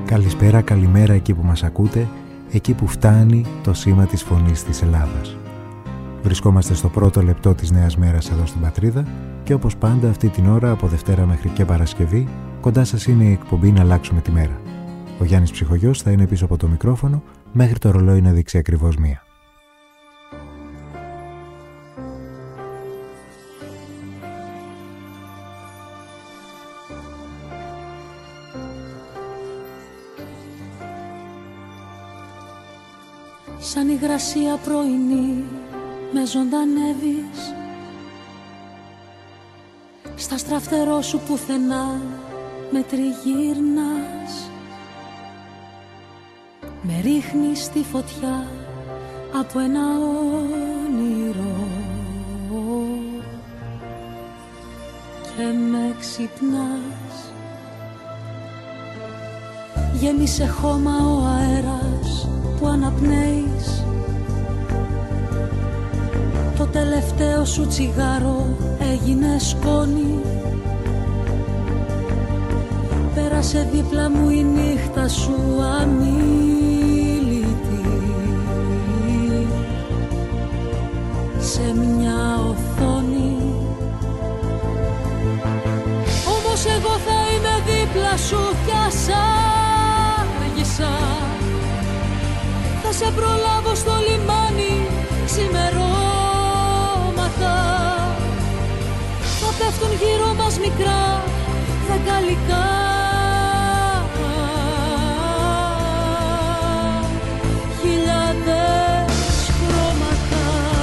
Καλησπέρα, καλημέρα εκεί που μας ακούτε, εκεί που φτάνει το σήμα της φωνής της Ελλάδας. Βρισκόμαστε στο πρώτο λεπτό της νέας μέρας εδώ στην Πατρίδα και όπως πάντα αυτή την ώρα από Δευτέρα μέχρι και Παρασκευή κοντά σας είναι η εκπομπή «Να αλλάξουμε τη μέρα». Ο Γιάννης Ψυχογιός θα είναι πίσω από το μικρόφωνο μέχρι το ρολόι να δείξει ακριβώς 1. Σαν υγρασία πρωινή με ζωντανεύεις, στα στραφτερό σου πουθενά με τριγύρνας, με ρίχνεις στη φωτιά από ένα όνειρο και με ξυπνάς. Γέμισε χώμα ο αέρας που αναπνέεις, το τελευταίο σου τσιγάρο έγινε σκόνη. Πέρασε δίπλα μου η νύχτα σου αμίλητη, σε μια οθόνη. Όμως εγώ θα είμαι δίπλα σου κι ας άργησα, θα σε προλάβω στο λιμάνι ξημερώματα. Θα πέφτουν γύρω μας μικρά φεγγαλικά, χιλιάδες χρώματα.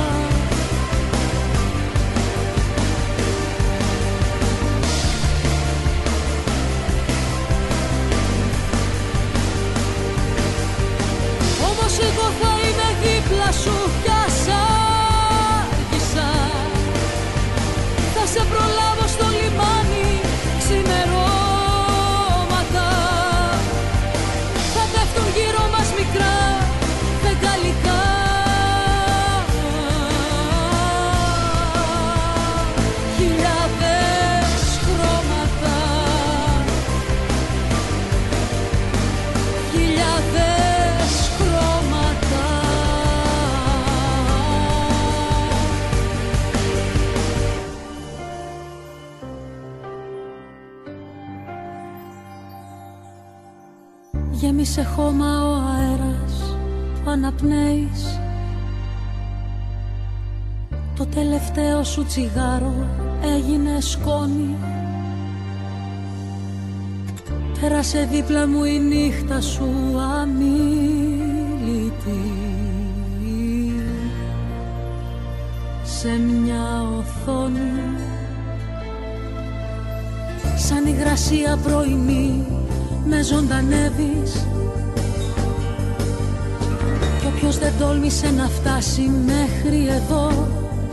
Όμως εγώ θα είμαι δίπλα σου κι ας άργησα, θα σε προλάβω στο λιμάνι ξημερώματα. Θα πέφτουν γύρω μας μικρά φεγγαλικά, χιλιάδες χρώματα, χιλιάδες χρώματα. Γέμισε χώμα ο αέρας που αναπνέεις, το τελευταίο σου τσιγάρο έγινε σκόνη. Πέρασε δίπλα μου η νύχτα σου αμίλητη, σε μια οθόνη. Σαν υγρασία πρωινή με ζωντανεύεις, κι όποιος δεν τόλμησε να φτάσει μέχρι εδώ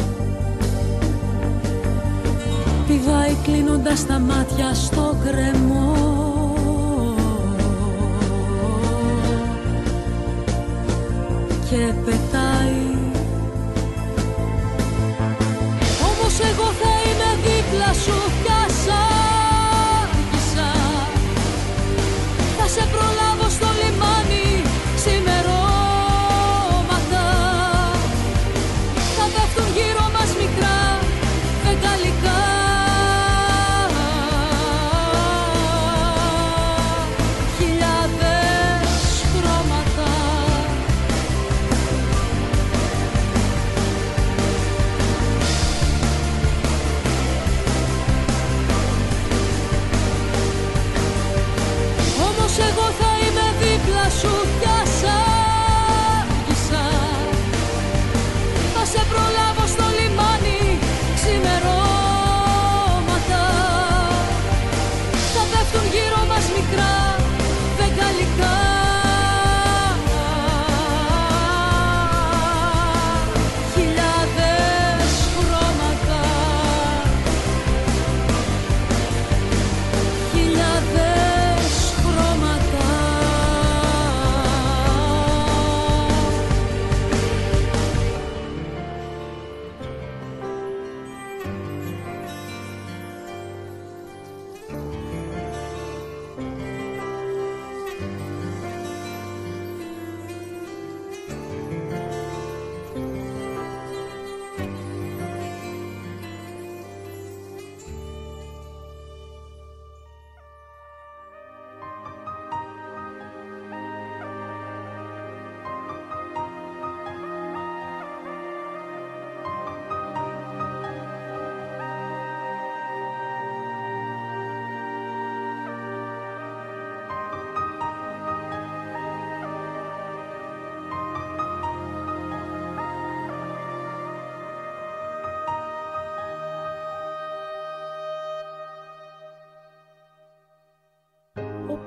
πηδάει κλείνοντας τα μάτια στο γκρεμό και πετάει. Όμως εγώ θα είμαι δίπλα σου κι ας άργησα, θα σε προλάβω στο λιμάνι ξημερώματα. Θα πέφτουν γύρω μας μικρά φεγγαλικά, χιλιάδες χρώματα,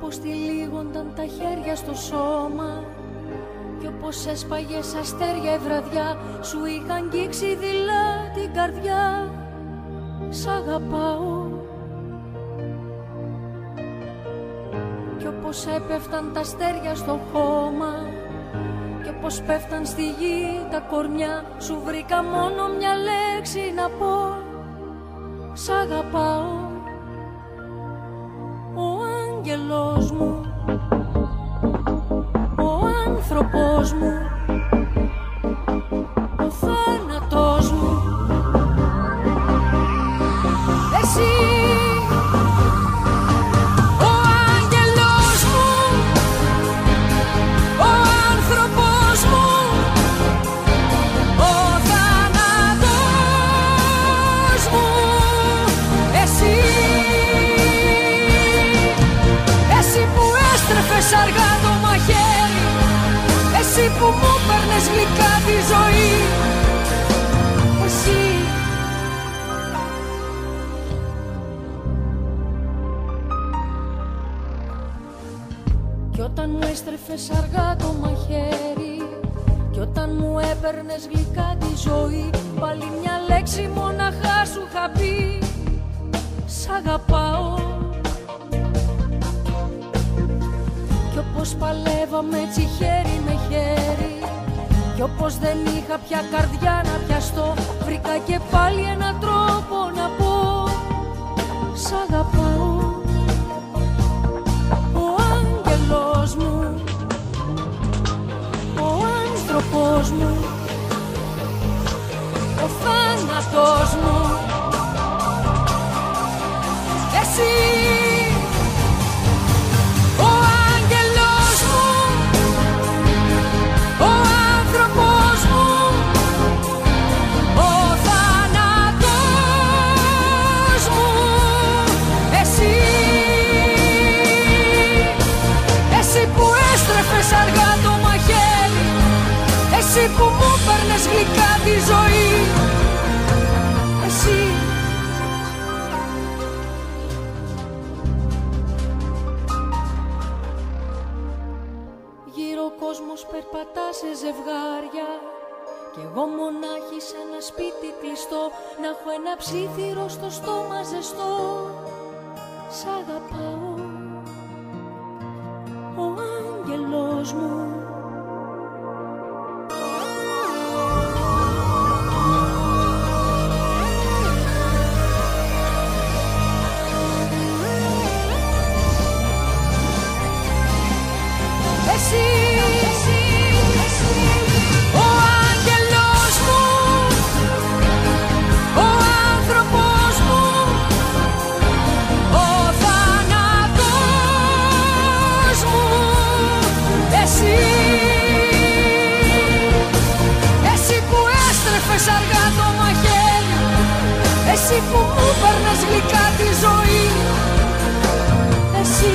πως τυλίγονταν τα χέρια στο σώμα κι όπως έσπαγες αστέρια η βραδιά σου είχα αγγίξει δειλά την καρδιά. Σ' αγαπάω. Κι όπως έπεφταν τα αστέρια στο χώμα κι όπως πέφταν στη γη τα κορμιά σου βρήκα μόνο μια λέξη να πω. Σ' αγαπάω. Ο άγγελος μου, ο άνθρωπος μου, ο θάνατος μου, εσύ. Ο άγγελος μου, ο άνθρωπος μου, ο θάνατος μου, εσύ. Εσύ που έστρεφες αργά το μαχαίρι, εσύ που μου παίρνες γλυκά τη ζωή, εσύ. Κι όταν μου έστρεφες αργά το μαχαίρι κι όταν μου έπαιρνες γλυκά τη ζωή, πάλι μια λέξη μοναχά σου είχα πει. Σ' αγαπάω. Κι όπως παλεύαμε έτσι χέρι με χέρι κι όπως δεν είχα πια καρδιά να πιαστώ, βρήκα και πάλι έναν τρόπο να πω. Σ' αγαπάω. Ο άγγελος μου, ο άνθρωπος μου, ο θάνατος μου, εσύ. Ο άγγελος μου, ο άνθρωπος μου, ο θάνατος μου, εσύ. Εσύ που έστρεφες αργά το μαχαίρι, εσύ που μου παίρνες γλυκά τη ζωή, εσύ. Γύρω ο κόσμος περπατά σε ζευγάρια κι εγώ μονάχη σε ένα σπίτι κλειστό, να έχω ένα ψήθυρο στο στόμα ζεστό. Σ' αγαπάω. Ο άγγελος μου, εσύ. Ο άγγελος μου, ο άνθρωπος μου, ο θάνατος μου, εσύ. Εσύ που έστρεφες αργά το μαχαίρι, εσύ που μου παίρνες γλυκά τη ζωή, εσύ.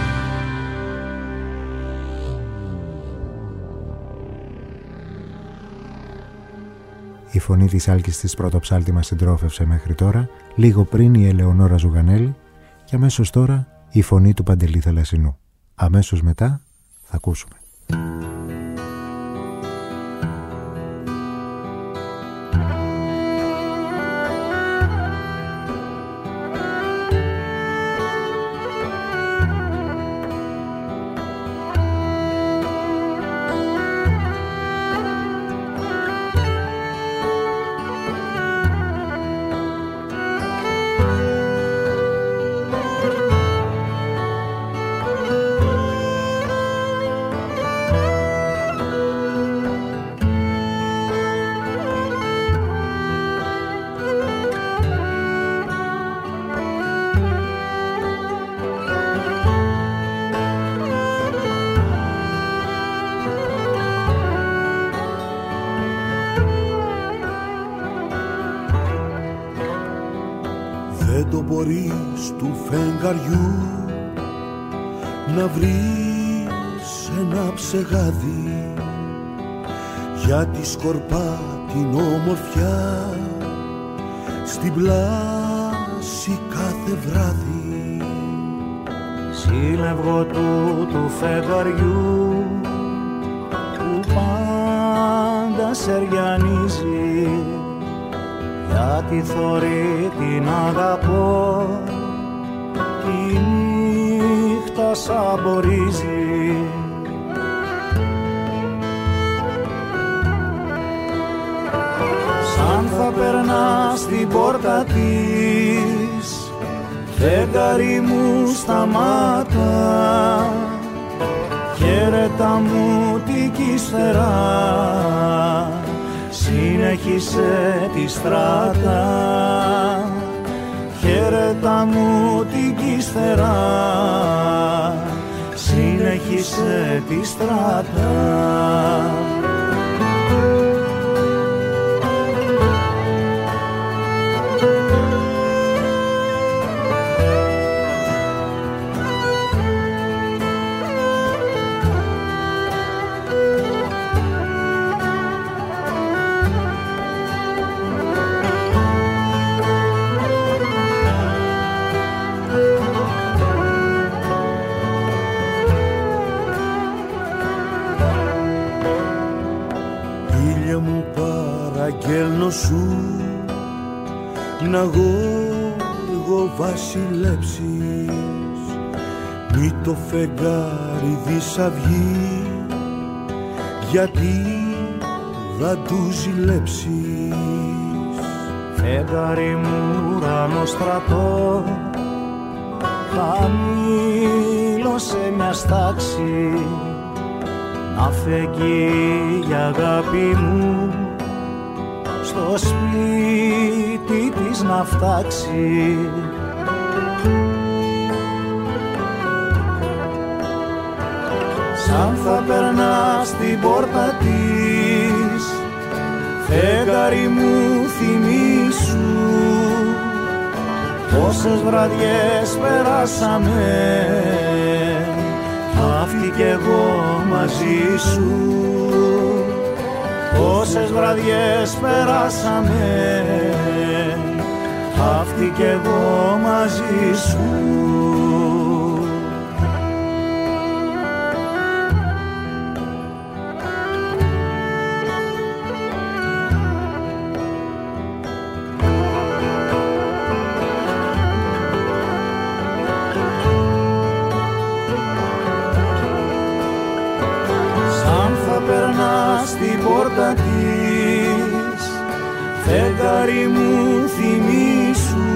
Η φωνή της Άλκης της Πρωτοψάλτη μας συντρόφευσε μέχρι τώρα, λίγο πριν η Ελεονόρα Ζουγανέλη και αμέσως τώρα η φωνή του Παντελή Θαλασσινού. Αμέσως μετά θα ακούσουμε. Δεν το μπορείς του φεγγαριού να βρεις ένα ψεγάδι, γιατί σκορπά την όμορφιά στην πλάση κάθε βράδυ. Σ' σύλλευγο του φεγγαριού που πάντα σεριανίζει, γιατί θωρεί την αγαπώ, τη νύχτα σαμπορίζει. Σαν θα περνά στην πόρτα της, φεγγάρι μου σταμάτα, χαίρετα μου την κύστερα, συνέχισε τη στράτα. Χαίρετα μου την κύστερα, συνέχισε τη στράτα. Παραγγέλνω σου να γόργο βασιλέψεις, μη το φεγγάρι δισαυγεί, γιατί θα του ζηλέψεις. Φεγγάρι μου ουρανό στρατό, χαμήλωσε μια στάξη, να φεγγεί η αγάπη μου, στο σπίτι της να φτάξει. Σαν θα περνά στην πόρτα της, φεγγάρι μου θυμήσου, πόσες βραδιές περάσαμε, αυτή κι εγώ μαζί σου. Πόσες βραδιές περάσαμε, αυτή κι εγώ μαζί σου. Στην πόρτα της, φεγγάρι μου θυμήσου,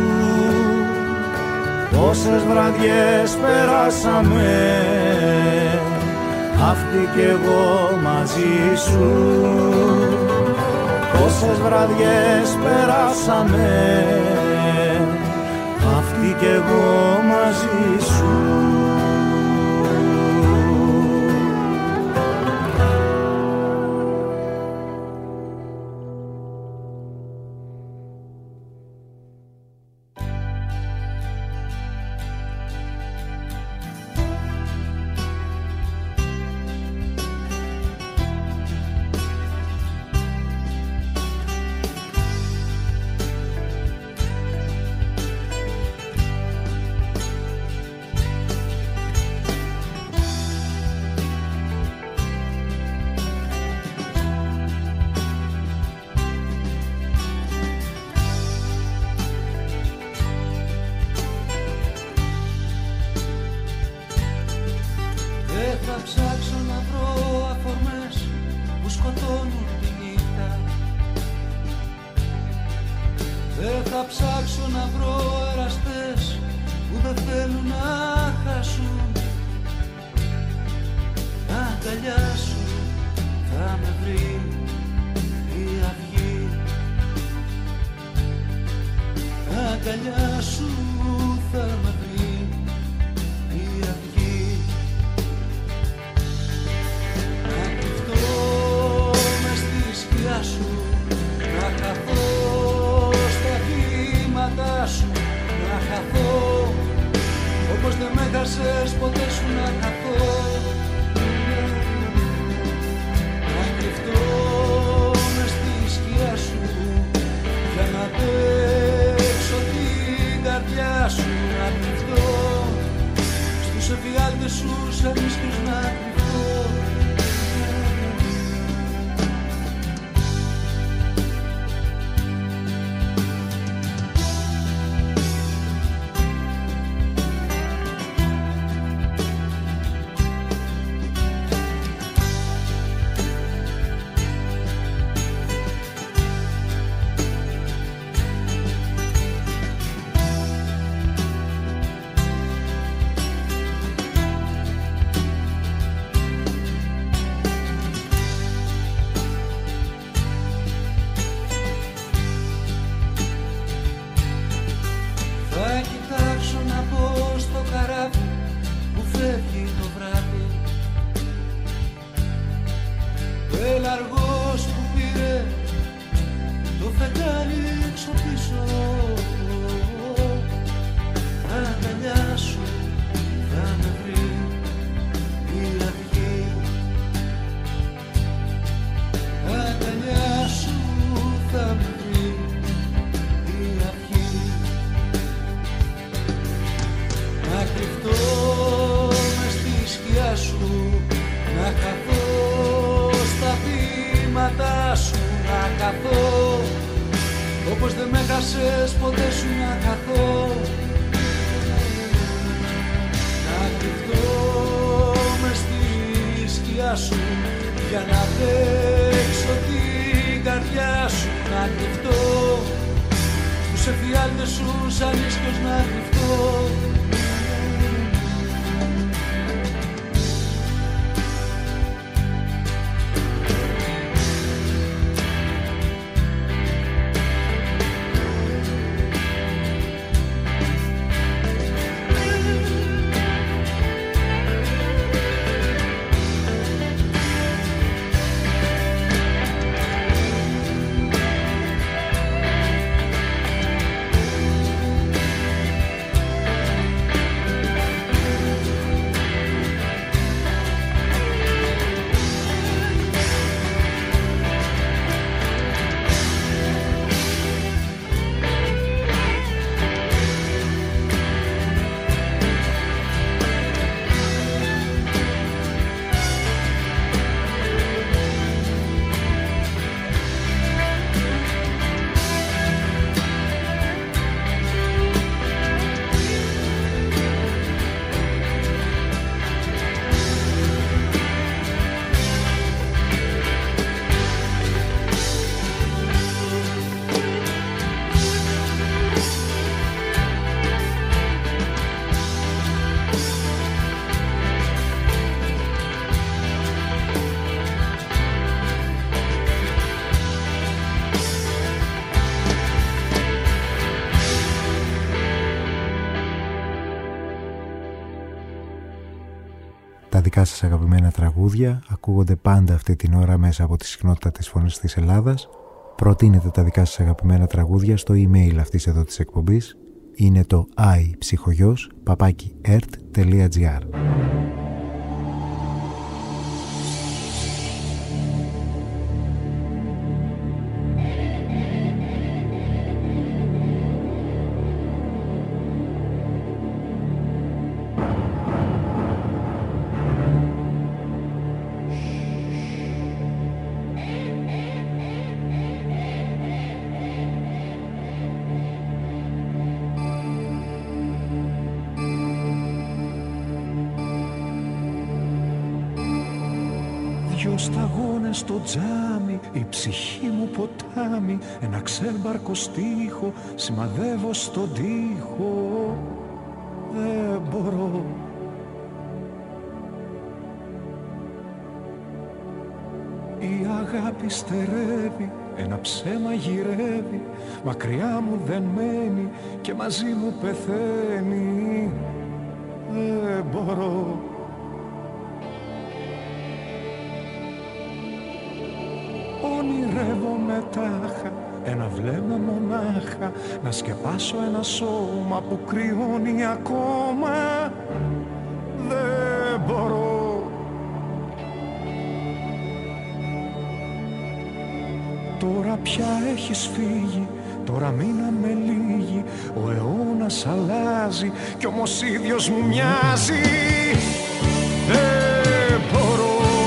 πόσες βραδιές περάσαμε, αυτή κι εγώ μαζί σου. Πόσες βραδιές περάσαμε, αυτή κι εγώ μαζί σου. καθώ στα βήματα σου, να καθώ όπως δεν με χάσες ποτέ σου, να καθώ, να κρυφτώ μες στη σκιά σου για να παίξω την καρδιά σου, να κρυφτώ τους εφιάλτες σου σαν ίσκιος, να κρυφτώ. Τα δικά σας αγαπημένα τραγούδια ακούγονται πάντα αυτή την ώρα μέσα από τη συχνότητα της Φωνής της Ελλάδας. Προτείνετε τα δικά σας αγαπημένα τραγούδια στο email αυτής εδώ της εκπομπής. Είναι το iPsychogos@ert.gr. Δυο σταγόνες στο τζάμι, η ψυχή μου ποτάμι, ένα ξέμπαρκο στίχο σημαδεύω στον τοίχο. Δεν μπορώ. Η αγάπη στερεύει, ένα ψέμα γυρεύει, μακριά μου δεν μένει και μαζί μου πεθαίνει. Δεν μπορώ. Ονειρεύομαι τάχα, ένα βλέμμα μονάχα, να σκεπάσω ένα σώμα που κρυώνει ακόμα. Δεν μπορώ. Τώρα πια έχεις φύγει, τώρα μείναμε λίγοι, ο αιώνας αλλάζει κι όμως ίδιος μου μοιάζει. Δεν μπορώ.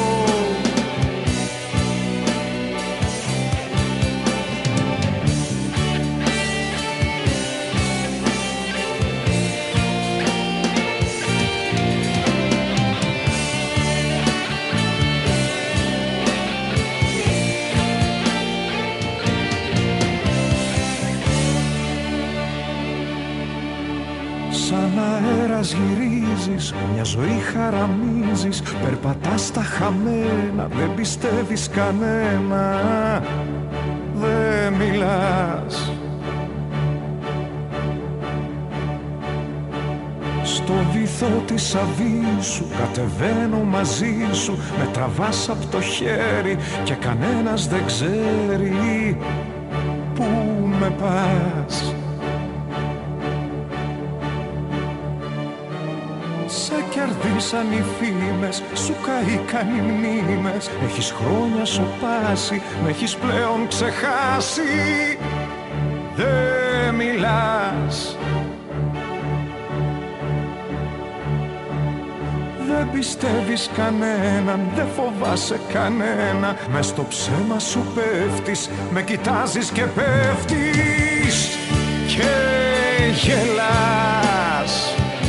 Σαν αέρας γυρίζεις, μια ζωή χαραμίζεις, περπατάς στα χαμένα, δεν πιστεύεις κανένα, δεν μιλάς. Στο βυθό της αβύσσου κατεβαίνω μαζί σου, με τραβάς απ' το χέρι και κανένας δεν ξέρει πού με πας. Κερδίσαν οι φήμες, σου καήκαν οι μνήμες. Έχεις χρόνια σοπάσει, με έχεις πλέον ξεχάσει. Δεν μιλάς. Δεν πιστεύεις κανέναν, δεν φοβάσαι κανένα. Μες στο ψέμα σου πέφτεις, με κοιτάζεις και πέφτεις και γελάς.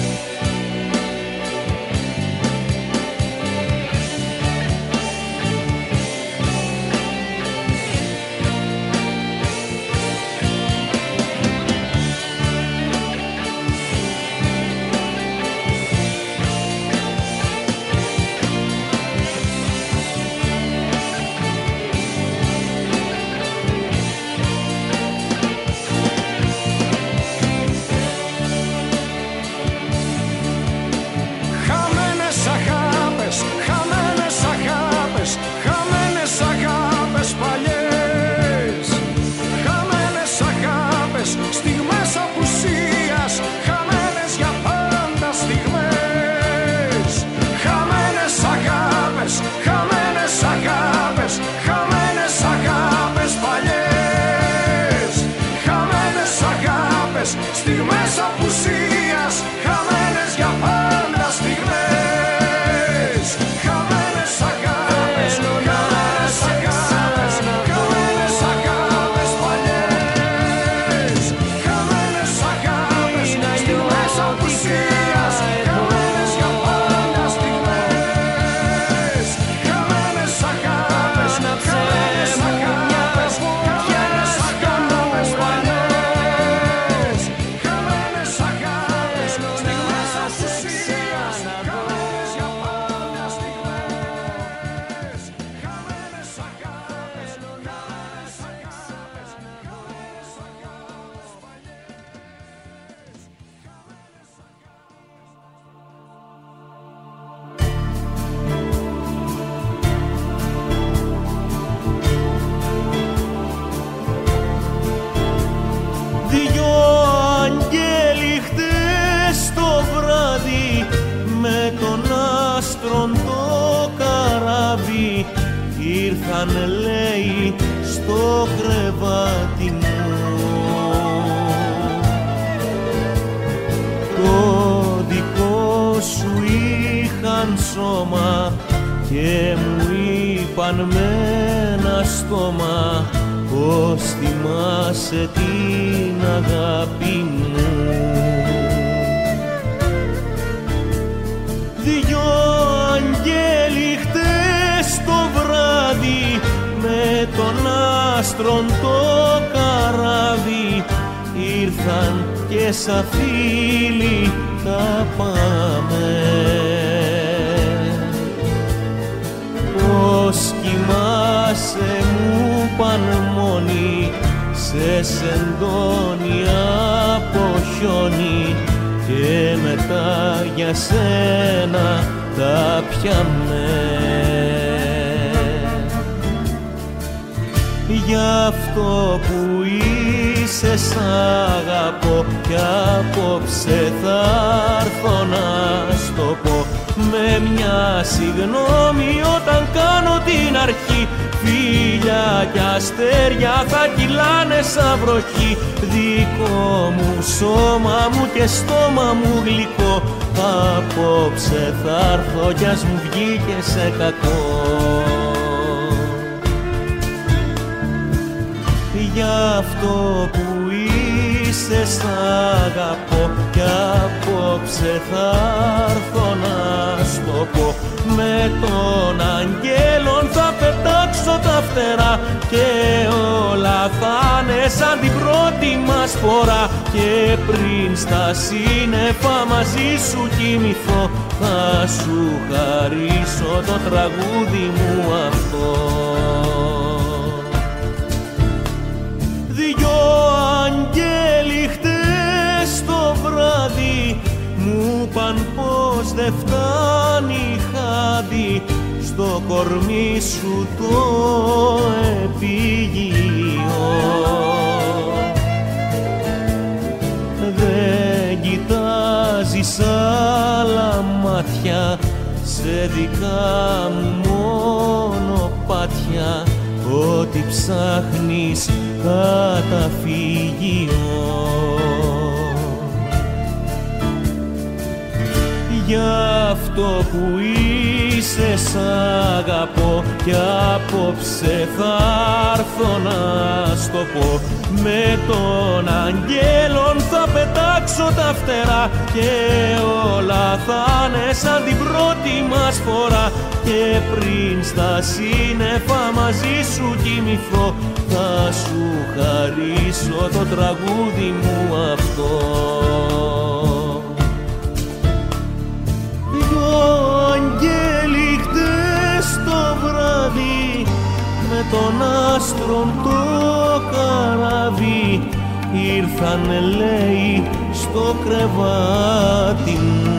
Στιγμές απουσίας, χαμένες για πάντα στιγμές. Χαμένες αγάπες, χαμένες αγάπες, χαμένες αγάπες παλιές. Χαμένες αγάπες, στιγμές απουσίας, χαμένες για πάντα στιγμές. Χαμένες αγάπες, χαμένες αγάπες, χαμένες αγάπες παλιές. Ήρθανε λέει στο κρεβάτι μου. Το δικό σου είχαν σώμα και μου είπαν με ένα στόμα πως θυμάσαι την αγάπη μου. Δυο αγγέλοι χτες το βράδυ με τον άστρον το καράβι ήρθαν και σαν φίλοι θα πάμε. Πως κοιμάσαι μου παν μόνοι σε σεντόνι από χιόνι και μετά για σένα τα πιάμε. Γι' αυτό που είσαι σ' αγαπώ κι απόψε θα έρθω να στο πω με μια συγγνώμη όταν κάνω την αρχή. Φίλια κι αστέρια θα κυλάνε σαν βροχή. Δικό μου σώμα μου και στόμα μου γλυκό απόψε θα έρθω κι ας μου βγήκε σε κακό. Γι' αυτό που είσαι σ' αγαπώ κι απόψε θα έρθω να στο πω με τον αγγέλων θα πετάξω τα φτερά και όλα θα είναι σαν την πρώτη μας φορά και πριν στα σύννεφα μαζί σου κοιμηθώ θα σου χαρίσω το τραγούδι μου αυτό. Δυο αγγέλοι χτες το βράδυ μου παν πως δεν φτάνει χάδι στο κορμί σου το επίγειο. Δεν κοιτάζεις άλλα μάτια σε δικά μου μονοπάτια ό,τι ψάχνεις καταφύγιο. Γι' αυτό αυτό που είσαι σ' αγαπώ κι απόψε θα έρθω να στο πω. Με τον αγγέλων θα πετάξω τα φτερά και όλα θα είναι σαν την πρώτη μας φορά. Και πριν στα σύννεφα μαζί σου κοιμηθώ θα σου χαρίσω το τραγούδι μου αυτό. Δυο αγγέλοι χτες το βράδυ με τον άστρον το καράβι ήρθανε λέει στο κρεβάτι μου.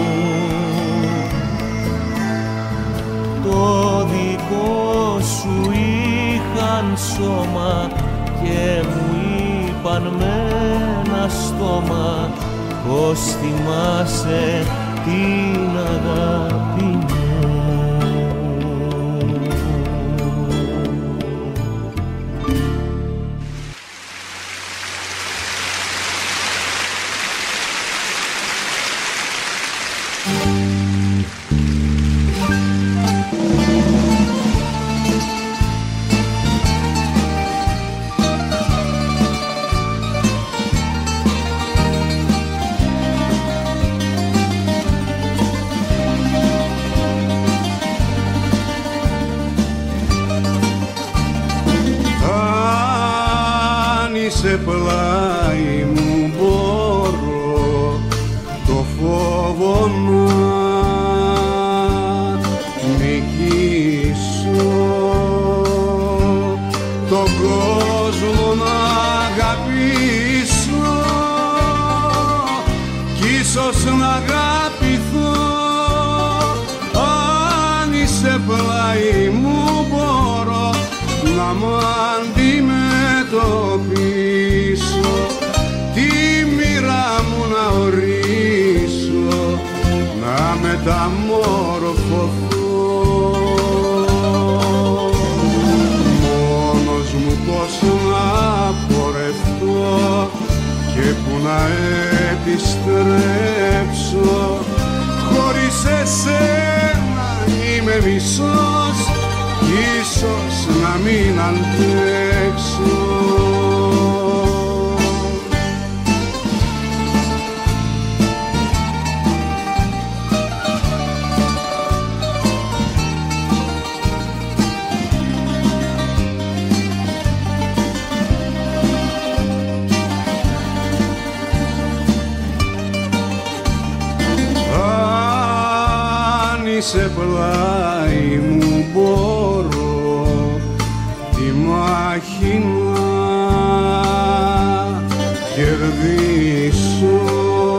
Το δικό σου είχαν σώμα και μου είπαν με ένα στόμα πως θυμάσαι την αγάπη μου. Σε πλάι μου μπορώ το φόβο να νικήσω, τον κόσμο να αγαπήσω κι ίσως να αγαπηθώ. Αν είσαι πλάι μου μπορώ να μ' αντιμετωπίσω, τη μοίρα μου να ορίσω, να μεταμορφωθώ. Μόνος μου πώς να πορευτώ και που να επιστρέψω, χωρίς εσένα είμαι μισός, ίσως να μην αντέξω. Αν είσαι πλάι μου μπορώ τη μάχη να κερδίσω,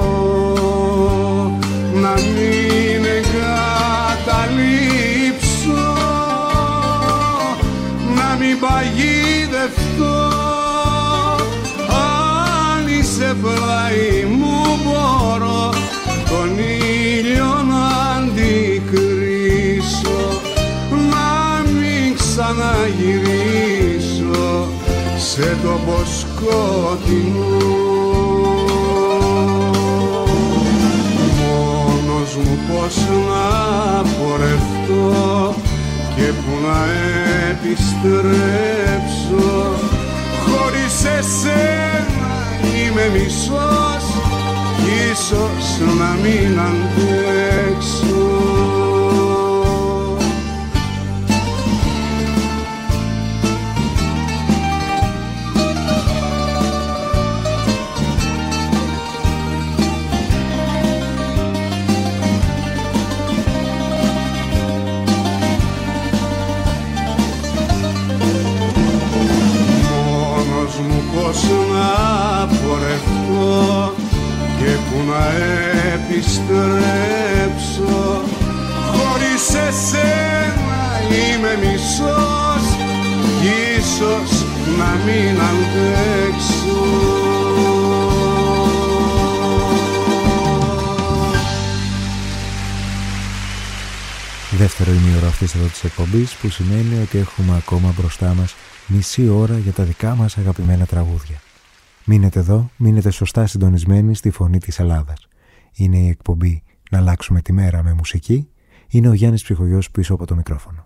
να μην εγκαταλείψω, να μην παγιδευτώ. Αν είσαι πλάι μου μπορώ τον ήλιο να αντικρίσω, να μην ξαναγυρίσω σε τόπο σκοτεινό. Μόνος μου πώς να πορευτώ και που να επιστρέψω, χωρίς εσένα είμαι μισός, ίσως να μην αντέξω. Μόνος μου πώς να πορευτώ και που να επιστρέψω, χωρίς εσένα είμαι μισός, ίσως να μην αντέξω. Δεύτερο ημίωρο αυτής εδώ της εκπομπής, που σημαίνει ότι έχουμε ακόμα μπροστά μας μισή ώρα για τα δικά μας αγαπημένα τραγούδια. Μείνετε εδώ, μείνετε σωστά συντονισμένοι στη Φωνή της Ελλάδας. Είναι η εκπομπή να αλλάξουμε τη μέρα με μουσική. Είναι ο Γιάννης Ψυχογιός πίσω από το μικρόφωνο.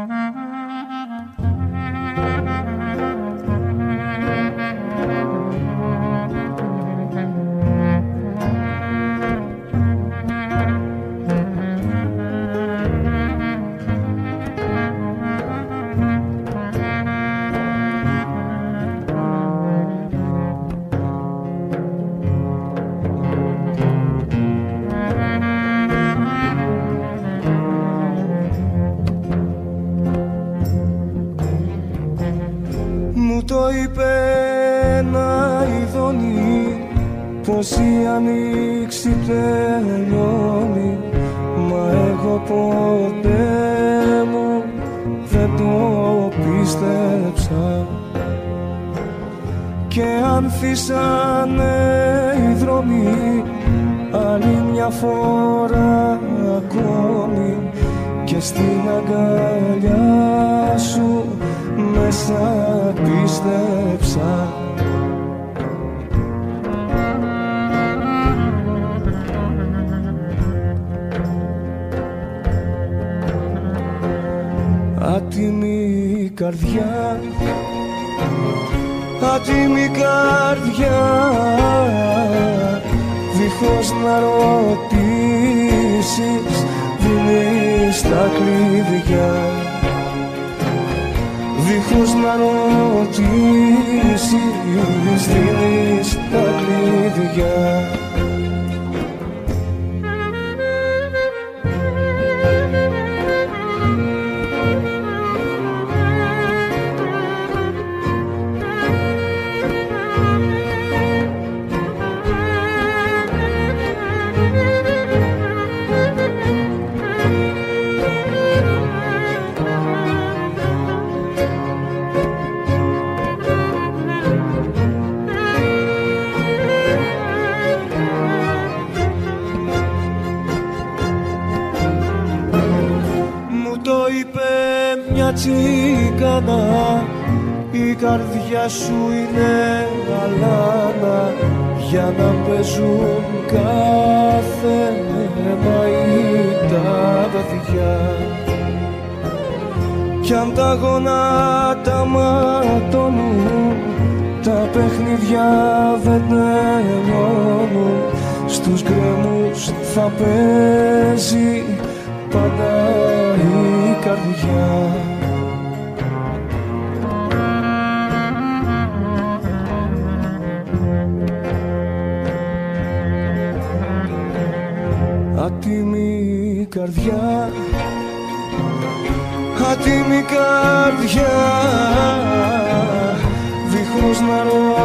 Το είπε ένα ειδώνει πως η ανοίξη τελειώνει, μα εγώ ποτέ μου δεν το πίστεψα. Και ανθίσανε οι δρόμοι άλλη μια φορά ακόμη, και στην αγκαλιά σου μέσα πίστεψα. Άτιμη καρδιά, άτιμη καρδιά, δίχως να ρωτήσεις δίνεις τα κλειδιά. Δίχως να ρωτήσεις δίνεις τα κλειδιά. Τσίκανα, η καρδιά σου είναι γαλάνα, για να παίζουν κάθε μαΐ τα παιδιά. Κι αν τα γονάτα ματώνουν, τα παιχνίδια δεν τελειώνουν, στους γκρέμους θα παίζει πάντα η καρδιά. Άτιμη καρδιά, άτιμη καρδιά, δίχως να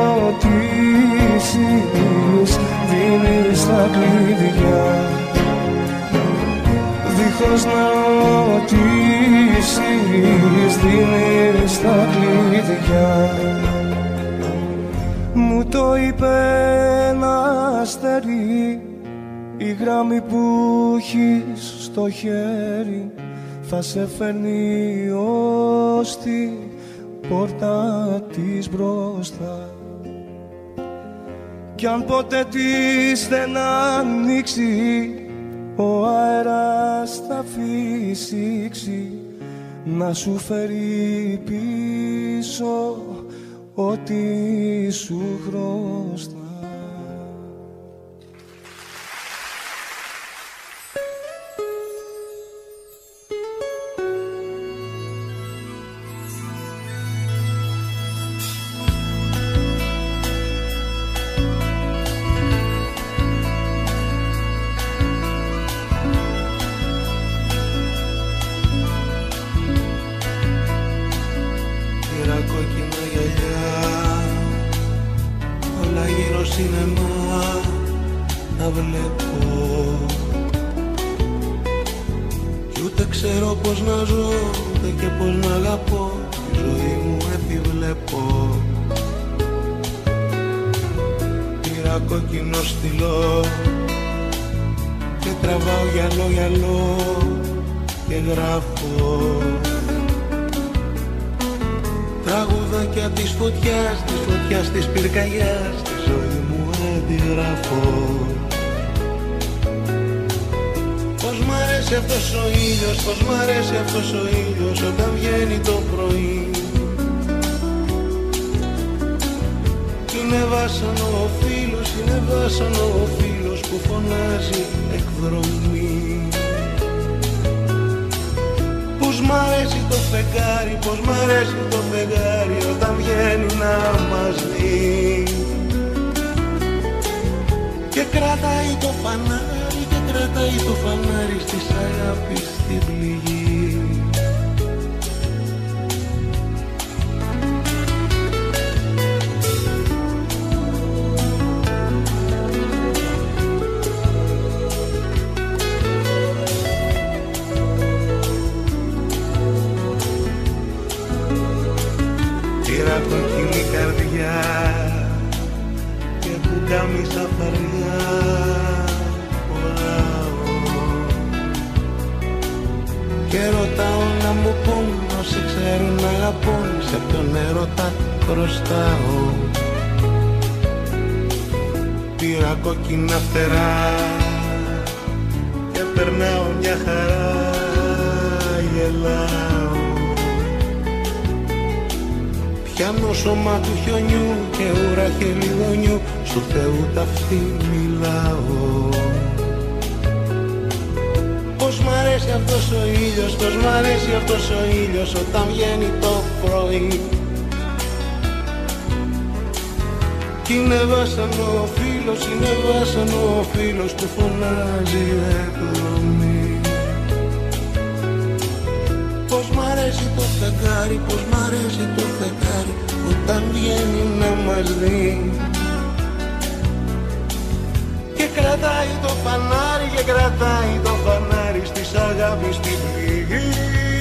ρωτήσεις δίνεις τα κλειδιά. Δίχως να ρωτήσεις δίνεις τα κλειδιά. Μου το είπε ένα αστέρι, η γράμμη που έχεις στο χέρι θα σε φέρνει ως την πόρτα της μπροστά. Κι αν ποτέ της δεν ανοίξει, ο αέρας θα φυσήξει να σου φέρει πίσω ό,τι σου χρωστά. αρέσει αυτός ο ήλιος, πως μ' αρέσει αυτός ο ήλιος όταν βγαίνει το πρωί. Είναι βάσανο ο φίλος, είναι βάσανο ο φίλος που φωνάζει εκδρομή. Πως μ' αρέσει το φεγγάρι, πως μ' αρέσει το φεγγάρι όταν βγαίνει να μας δει. Και κρατάει το φανάρι, και κρατάει το φανάρι στις αγάπης στην πληγή. Πήρα κοκκινή καρδιά και πουκάμισα φαρδιά. Και ρωτάω να μου πούν όσοι ξέρουν να αγαπούν, σε ποιον έρωτα χρωστάω. Πήρα κόκκινα φτερά και περνάω μια χαρά, γελάω. Πιάνω σώμα του χιονιού και ουρά χελιδονιού, στου Θεού ταυτί μιλάω. Πως μ' αρέσει αυτός ο ήλιος, πως μ' αρέσει αυτός ο ήλιος όταν βγαίνει το πρωί. Κι είναι βάσανο ο φίλος, είναι βάσανο ο φίλος που φωνάζει εκδρομή. Πως μ' αρέσει το φεγγάρι, πως μ' αρέσει το φεγγάρι όταν βγαίνει να μας δει. Και κρατάει το φανάρι, και κρατάει το φανάρι στις αγάπης στην πληγή.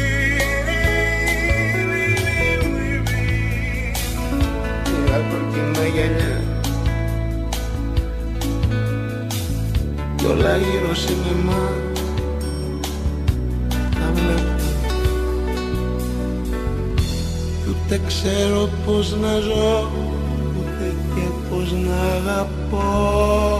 Πήρα κοκκινά γυαλιά κι όλα γύρω σινεμά τα βλέπω. Κι ούτε ξέρω πως να ζω, ούτε και πως να αγαπώ.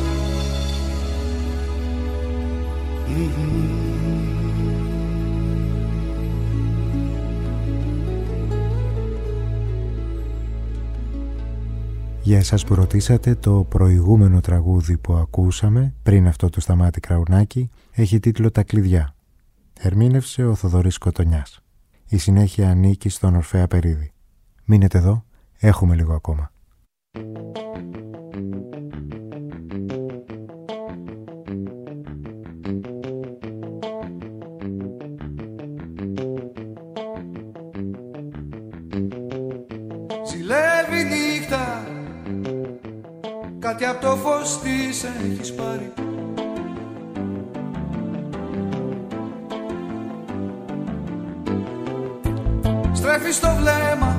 Για εσάς που ρωτήσατε, το προηγούμενο τραγούδι που ακούσαμε πριν αυτό του Σταμάτη Κραουνάκη έχει τίτλο «Τα κλειδιά». Ερμήνευσε ο Θοδωρής Κοτονιάς. Η συνέχεια ανήκει στον Ορφέα Περίδη. Μείνετε εδώ, έχουμε λίγο ακόμα. Ζηλεύει νύχτα, κάτι απ' το φως της έχεις πάρει. Στρέφεις το βλέμμα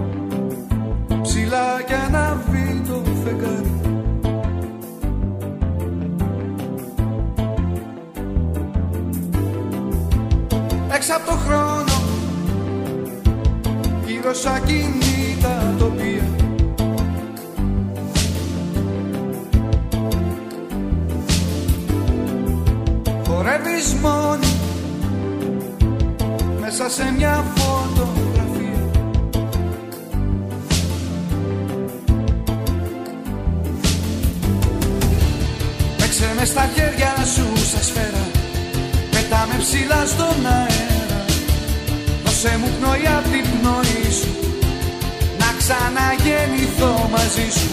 ψηλά κι ανάβει το φεγγάρι. Έξω απ' το χρόνο, γύρω σ' ακίνητα τοπία. Χορεύεις μόνη μέσα σε μια φωτογραφία. Παίξε με στα χέρια σου σε σφαίρα, πετάμε ψηλά στον αέρα. Δώσε μου πνοή απ' την πνοή σου, να ξαναγεννηθώ μαζί σου.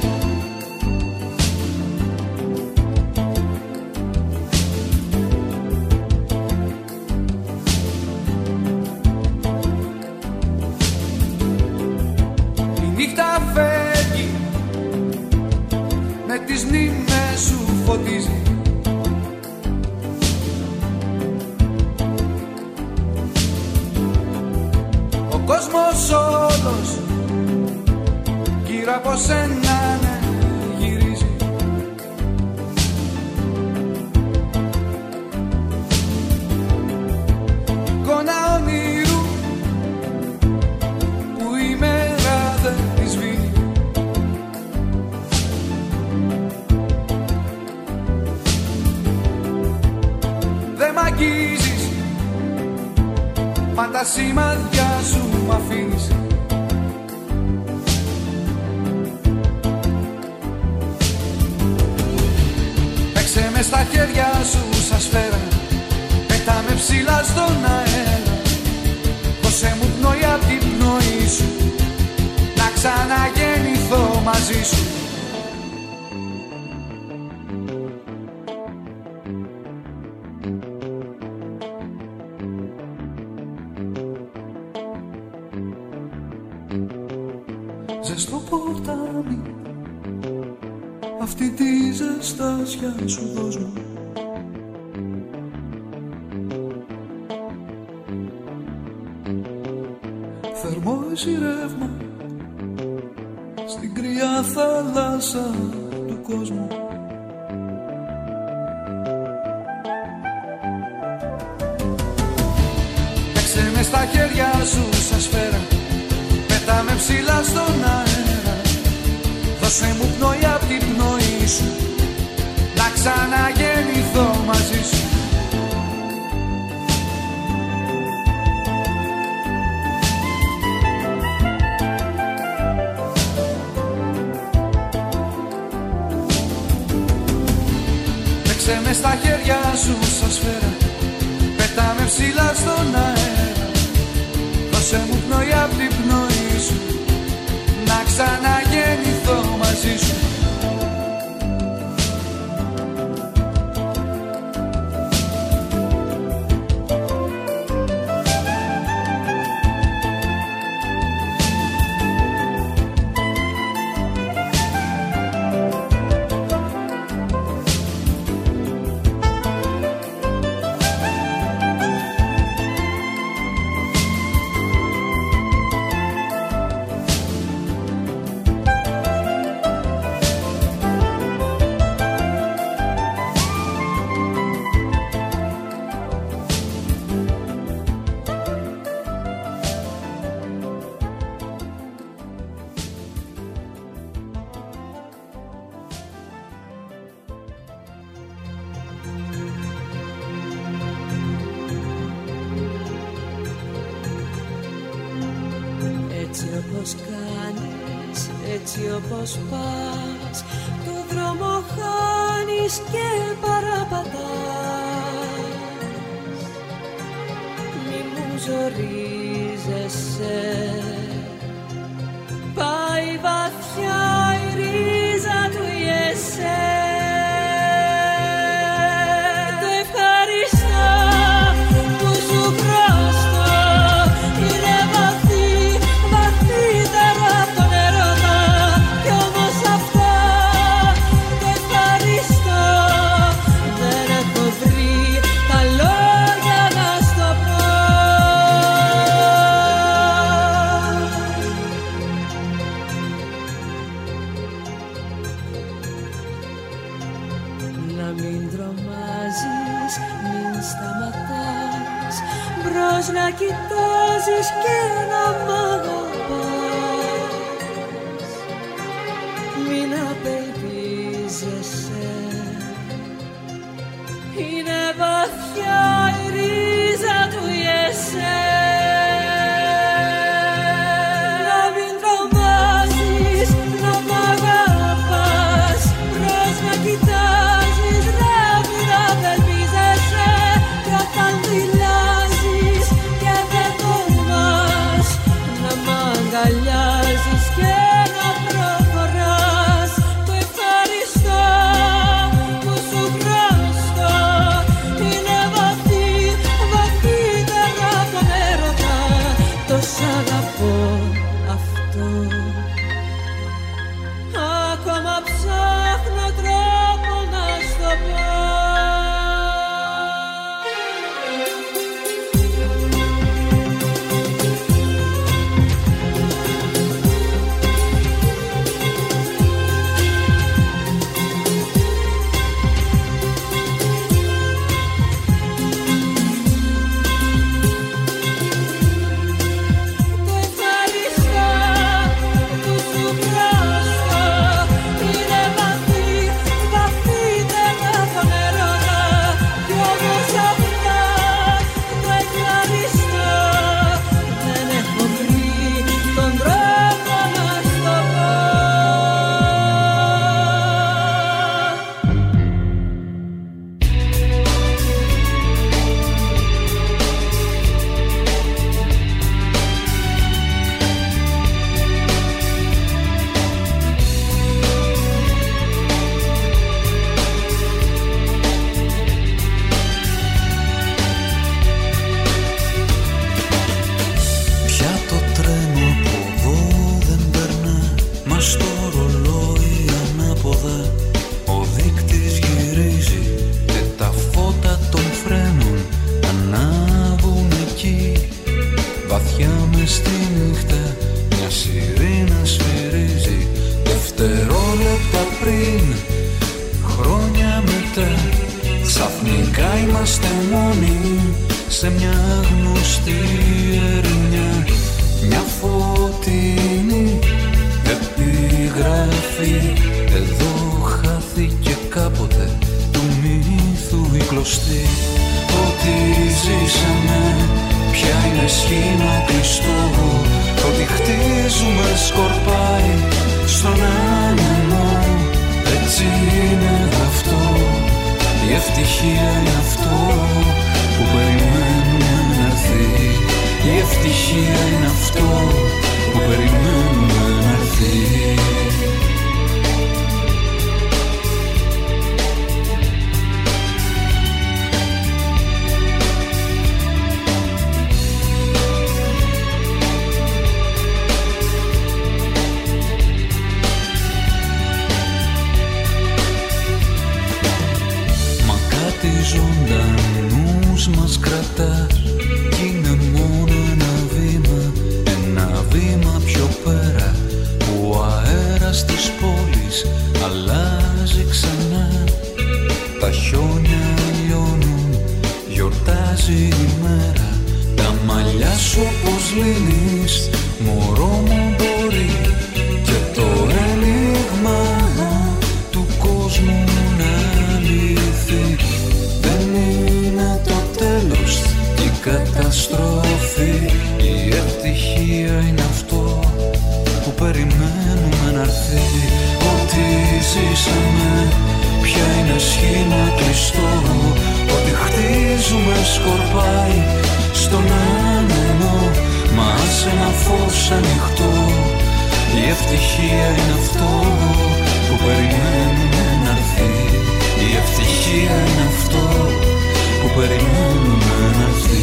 Τις μνήμες σου φωτίζει. Ο κόσμος όλος γύρω από σένα γυρίζει. Εικόνα όνειρου που η μέρα δεν τη σβήνει. μα τα σημάδια σου μ' αφήνεις. Παίξε με στα χέρια σου σαν σφαίρα, πέτα με ψηλά στον αέρα. Δώσε μου πνοή απ' την πνοή σου, να ξαναγεννηθώ μαζί σου. Ζεστό ποτάμι, αυτή τη ζεστάσια σου δώσ' μου. Θερμό εσύ ρεύμα στην κρύα θάλασσα του κόσμου. Παίξε με στα χέρια σου σαν σφαίρα, πέτα με ψηλά στον αέρα. Δώσε μου πνοή απ' την πνοή σου, να ξαναγεννηθώ μαζί σου. Παίξε με στα χέρια σου σαν σφαίρα, πέτα με ψηλά στον αέρα. Δώσε μου πνοή απ' την πνοή σου, να ξαναγεννηθώ μαζί σου. Έτσι όπως κάνεις, έτσι όπως πας, το δρόμο χάνεις και παραπατάς. Μη μου ζορίζεσαι, πάει βαθιά η ρίζα του η εσέ. Να κοιτάζεις και να μ' αγαπάς. Μην απελπίζεσαι, είναι βαθιά η ρίζα του η εσέ. Να μην τρομάζεις, να μ' αγαπάς. Προς να κοιτάζεις, να μην απελπίζεσαι. Κι όταν δηλάζεις και δεν τολμάς να μ' αγκαλιάζεις και να προχωράς, το ευχαριστώ που σου χρωστώ. Είναι βαθύ, βαθύτερα από το νερό. μες στη νύχτα μια σιρήνα σφυρίζει. Δευτερόλεπτα πριν, χρόνια μετά, ξαφνικά είμαστε μόνοι σε μια γνωστή ερημιά. Μια φωτεινή επιγραφή, εδώ χάθηκε κάποτε του μύθου η κλωστή. Ό,τι ζήσαμε πια είναι σχήμα κλειστό. Ό,τι χτίζουμε σκορπάει στον άνεμο. Έτσι είναι αυτό, η ευτυχία είναι αυτό που περιμένουμε να έρθει. Η ευτυχία είναι αυτό που περιμένουμε να έρθει. Μα κάτι ζωντανούς μας κρατάς κι είναι μόνο ένα βήμα πιο πέρα που ο αέρας της πόλης αλλάζει ξανά. Τα χιόνια λιώνουν, γιορτάζει η μέρα. Τα μαλλιά σου όπως λύνεις, μωρό μου μπορεί. Και το ένιγμα του κόσμου να λυθεί. Δεν είναι το τέλος και η καταστροφή. Η ευτυχία είναι αυτό που περιμένουμε να έρθει. Ό,τι ζήσαμε πια είναι σχήμα κλειστό. Ό,τι χτίζουμε σκορπάει στον άνεμο. Μα σε ένα φως ανοιχτό. Η ευτυχία είναι αυτό που περιμένουμε να έρθει. Η ευτυχία είναι αυτό που περιμένουμε να έρθει.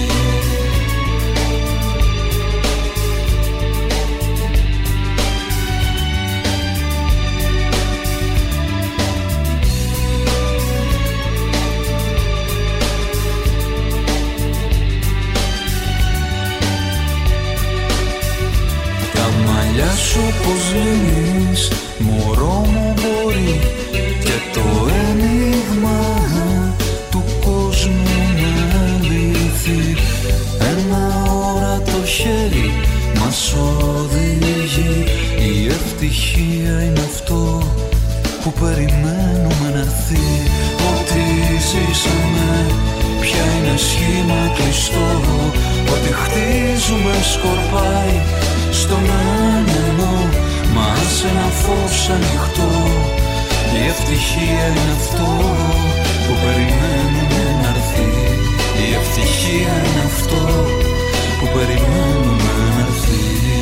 Σου πως λύνεις, μωρό μου μπορεί. Και το ένιγμα του κόσμου να λυθεί. Ένα όρατο χέρι μας οδηγεί. Η ευτυχία είναι αυτό που περιμένουμε να έρθει. Ό,τι ζήσαμε πια είναι σχήμα κλειστό. Ό,τι χτίζουμε σκορπάει στον άνεμο. Μα σε ένα φως ανοιχτό. Η ευτυχία είναι αυτό που περιμένουμε να έρθει. Η ευτυχία είναι αυτό που περιμένουμε να έρθει.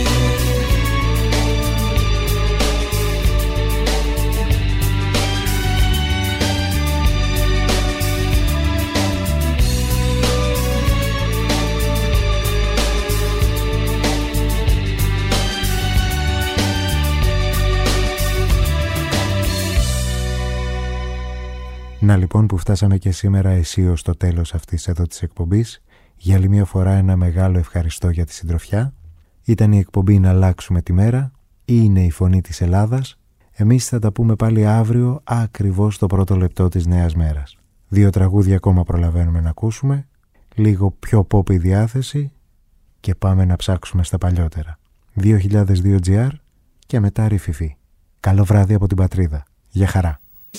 Να λοιπόν που φτάσαμε και σήμερα αισίως στο τέλος αυτής εδώ της εκπομπής. Για άλλη μια φορά ένα μεγάλο ευχαριστώ για τη συντροφιά. Ήταν η εκπομπή «Να αλλάξουμε τη μέρα» ή είναι η φωνή της Ελλάδας. Εμείς θα τα πούμε πάλι αύριο ακριβώς το πρώτο λεπτό της νέας μέρας. 2 τραγούδια ακόμα προλαβαίνουμε να ακούσουμε, λίγο πιο pop η διάθεση και πάμε να ψάξουμε στα παλιότερα. 2002 GR και μετά Ρηφιφή. Καλό βράδυ από την πατρίδα. Γεια χαρά.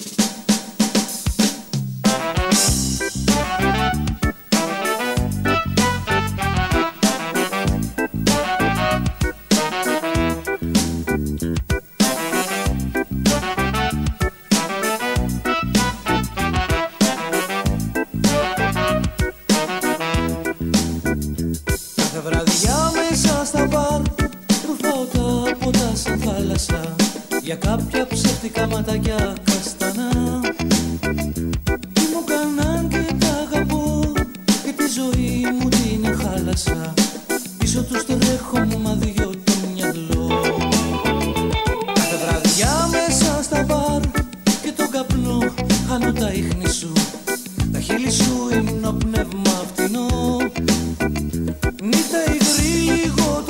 Για κάποια ψεύτικα ματάκια καστανά τι μου κάναν και τα αγαπώ και τη ζωή μου την χάλασα. Πίσω τους τρέχω μα δυο το μυαλό. Κάθε βραδιά μέσα στα μπαρ και τον καπνό χάνω τα ίχνη σου. Τα χείλη σου είναι πνεύμα φτηνό. Νύχτα υγρή λίγο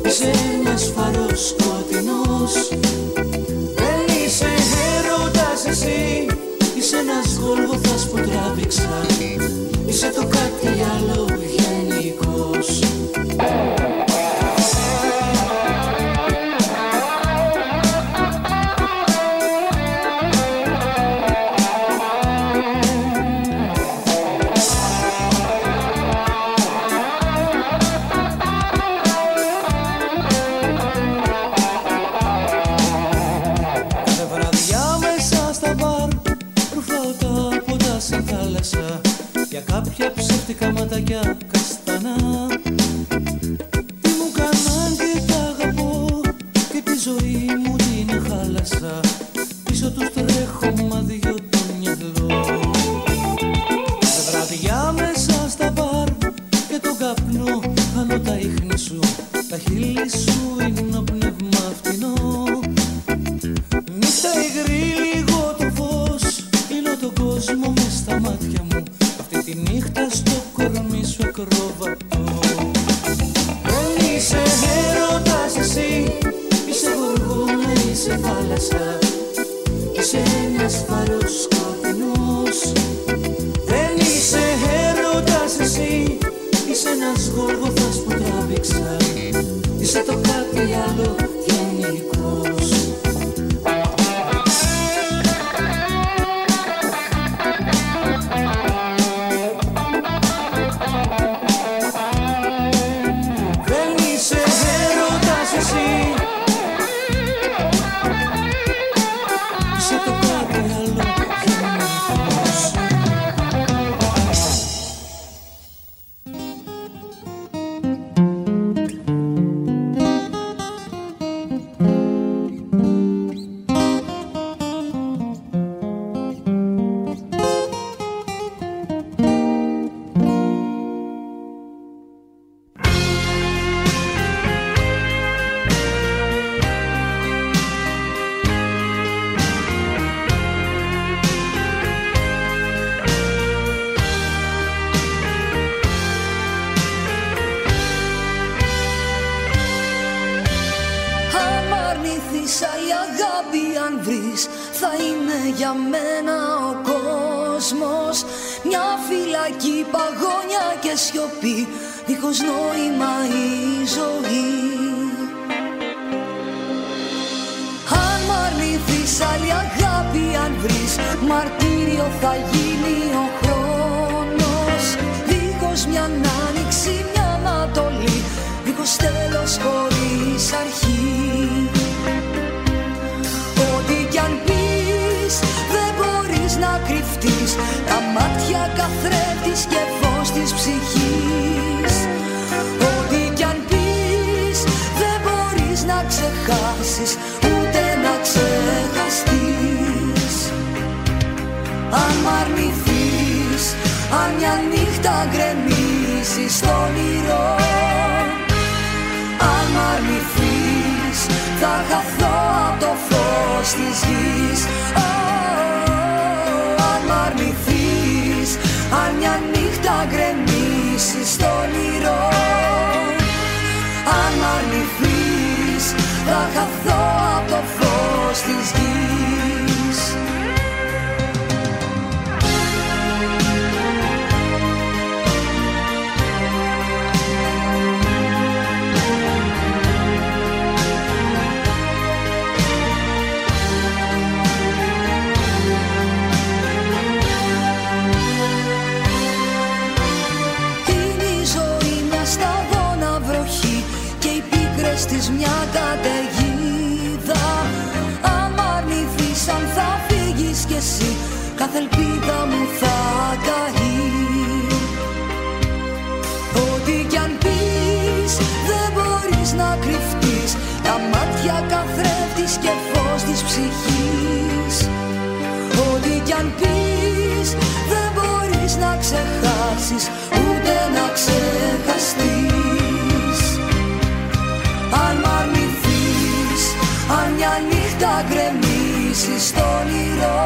Είσαι ένας φαρός σκοτεινός. Δεν είσαι έρωτας εσύ. Είσαι ένας Γολγοθάς που τράβηξα. Είσαι το κάτι άλλο γενικός. Για κάποια ψεύτικα ματάκια καστανά. Τι μου κάναν και τα αγαπώ και τη ζωή μου την χάλασα. Πίσω τους τρέχω μα δυο το μυαλό. Σε βραδιά μέσα στα μπαρ και τον καπνό χάνω τα ίχνη σου. Τα χείλη σου είναι ο πνεύμα φτηνό. Νύχτα υγρή λίγο το φως. Κλείνω τον κόσμο μες στα μάτια μου. Αυτή τη νύχτα στο κορμί σου ακροβατώ. Δεν είσαι έρωτας εσύ. Είσαι γοργόνα, είσαι θάλασσα. Είσαι ένας φαρός σκοτεινός. Δεν είσαι έρωτας εσύ. Είσαι ένας Γολγοθάς που τράβηξα. Είσαι το κάτι άλλο γενικός. Δίχως νόημα η ζωή. Αν μ' αρνηθείς άλλη αγάπη αν βρεις, μαρτύριο θα γίνει ο χρόνος. Δίχως μια άνοιξη, μια ανατολή, δίχως τέλος χωρίς αρχή. Ό,τι κι αν πεις δεν μπορείς να κρυφτείς. Τα μάτια καθρέφτης και φως της ψυχής. Ό,τι κι αν πεις δεν μπορείς να ξεχάσεις, ούτε να ξεχαστείς. Αν μ' αρνηθείς, αν μια νύχτα γκρεμίσεις στο όνειρο. Αν μ' αρνηθείς θα χαθώ απ' το φως της γης. Αν μ' αρνηθείς, αν μια νύχτα γκρεμίσεις στο όνειρο. Αν μ' αρνηθείς θα χαθώ απ' το φως της γης. Της μια καταιγίδα. Αν μ' αρνηθείς, αν θα φύγεις κι εσύ, κάθε ελπίδα μου θα καεί. Ό,τι κι αν πεις δεν μπορείς να κρυφτείς. Τα μάτια καθρέφτης και φως της ψυχής. Ό,τι κι αν πεις δεν μπορείς να ξεχάσεις, ούτε να ξεχαστείς. Αν μ' αρνηθείς, αν μια νύχτα γκρεμίσεις στο όνειρο.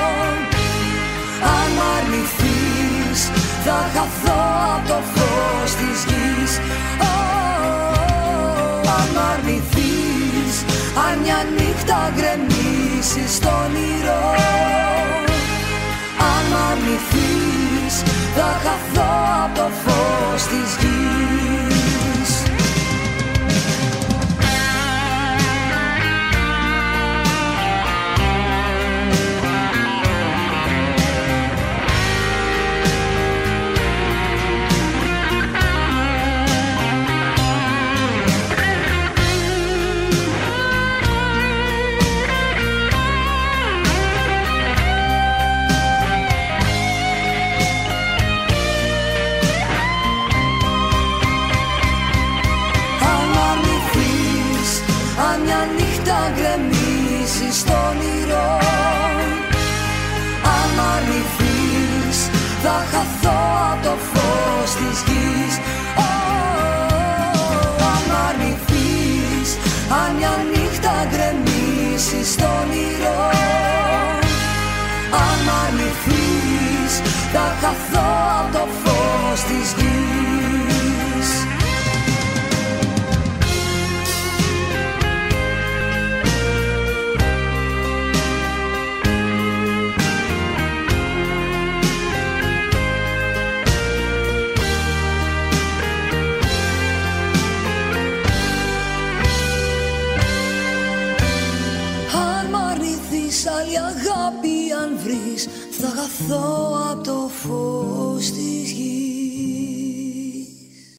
Αν μ' αρνηθείς θα χαθώ απ' το φως της γης. αν μ' αρνηθείς, αν μια νύχτα γκρεμίσεις το όνειρο, αν μ' αρνηθείς, θα χαθώ απ' το φως της γης. Γκρεμίσεις το όνειρο, αν μ' αρνηθείς, θα χαθώ απ' το φως της γης. Αν μ' αρνηθείς, αν μια νύχτα γκρεμίσεις το όνειρο, αν μ' αρνηθείς, θα χαθώ απ' το φως της γης. Άλλη αγάπη αν βρεις, θα χαθώ απ' το φως της γης.